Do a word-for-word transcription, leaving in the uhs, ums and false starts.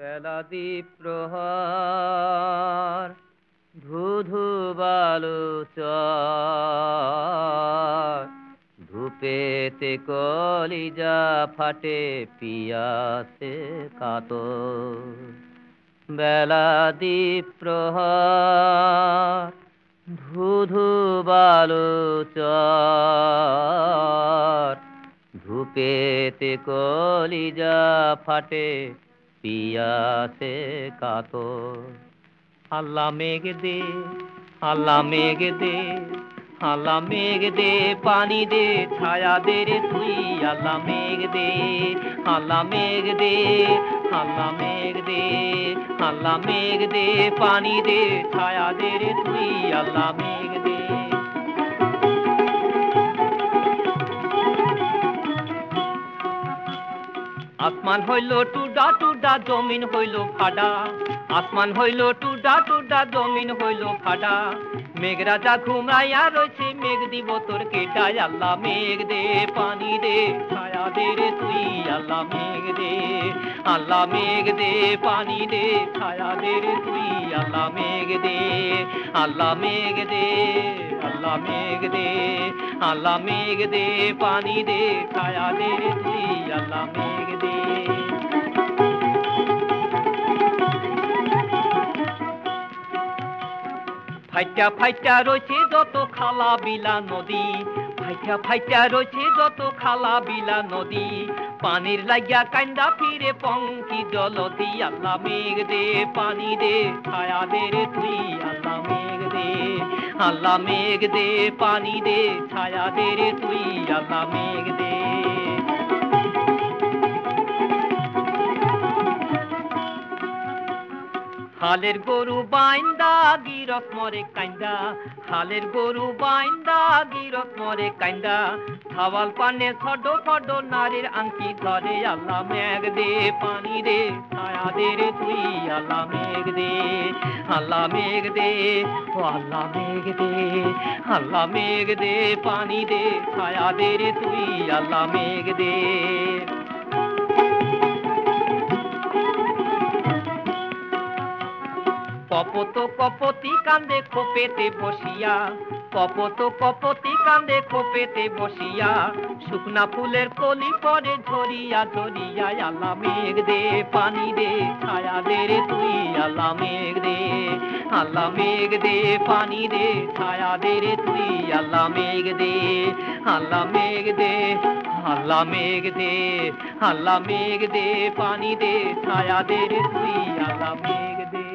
বেলা দ্বীপ প্রহর ধুধু বালু চর ধূপেতে কলিজা ফাটে পিয়াসে কাতর বেলা দ্বীপ প্রহর ধুধু বালু চর ধূপেতে কলিজা ফাটে পিয়াসে কাতর আল্লাহ মেঘ দে আল্লাহ মেঘ দে আল্লাহ মেঘ দে পানি দে ছায়া দে রে তুই আল্লাহ মেঘ দে আল্লাহ মেঘ দে আল্লাহ মেঘ দে আল্লাহ মেঘ দে পানি দে ছায়া দে রে তুই আল্লাহ মেঘ দে আসমান হইল টুডা টুডা জমিন হইল ফাডা আসমান হইল টুডা টুডা জমিন হইল ফাডা মেঘ রাজা ঘুমাইয়া রয়েছে মেঘ দিব তোর কেটায় আল্লাহ মেঘ দে পানি দে ছায়া দে রে তুই আল্লাহ মেঘ দে আল্লাহ মেঘ দে পানি দে ছায়া দে রে তুই আল্লাহ মেঘ দে আল্লাহ মেঘ দে আল্লাহ মেঘ দে আল্লাহ মেঘ দে পানি দে ছায়া দে রে তুই আল্লাহ মেঘ দে ফাইটা ফাইটা রয়েছে যত খালা বিলা নদী ফাইটা ফাইটা রয়েছে যত খালা বিলা নদী পানির লাগিয়া কান্দা ফিরে পঙ্কি জলদি আল্লাহ মেঘ দে পানি দে ছায়া দে রে তুই আল্লাহ মেঘ দে আল্লাহ মেঘ দে পানি দে ছায়া দে রে তুই আল্লাহ মেঘ দে হালের গরু বাইন্দা গিরত মরে কান্দা হালের গরু বাইন্দা গিরত মরে কান্দা খাওয়াল পানে ছড ফড নারীর আংটি ধরে আল্লাহ মেঘ দে পানি দে ছায়া দে রে তুই আল্লাহ মেঘ দে আল্লাহ মেঘ দে ও আল্লাহ মেঘ দে আল্লাহ মেঘ দে পানি দে ছায়া দে রে তুই আল্লাহ মেঘ দে কপত কপতি কান্দে খোপেতে বসিয়া কপত কপতি কান্দে খোপেতে বসিয়া শুকনা ফুলের কলি পরে ঝরিয়া ঝরিয়া আল্লাহ মেঘ দে পানি দে ছায়া দে রে তুই আল্লাহ মেঘ দে আল্লাহ মেঘ দে পানি দে ছায়া দে রে তুই আল্লাহ মেঘ দে আল্লাহ মেঘ দে আল্লাহ মেঘ দে আল্লাহ মেঘ দে পানি দে ছায়া দে রে তুই আল্লাহ মেঘ দে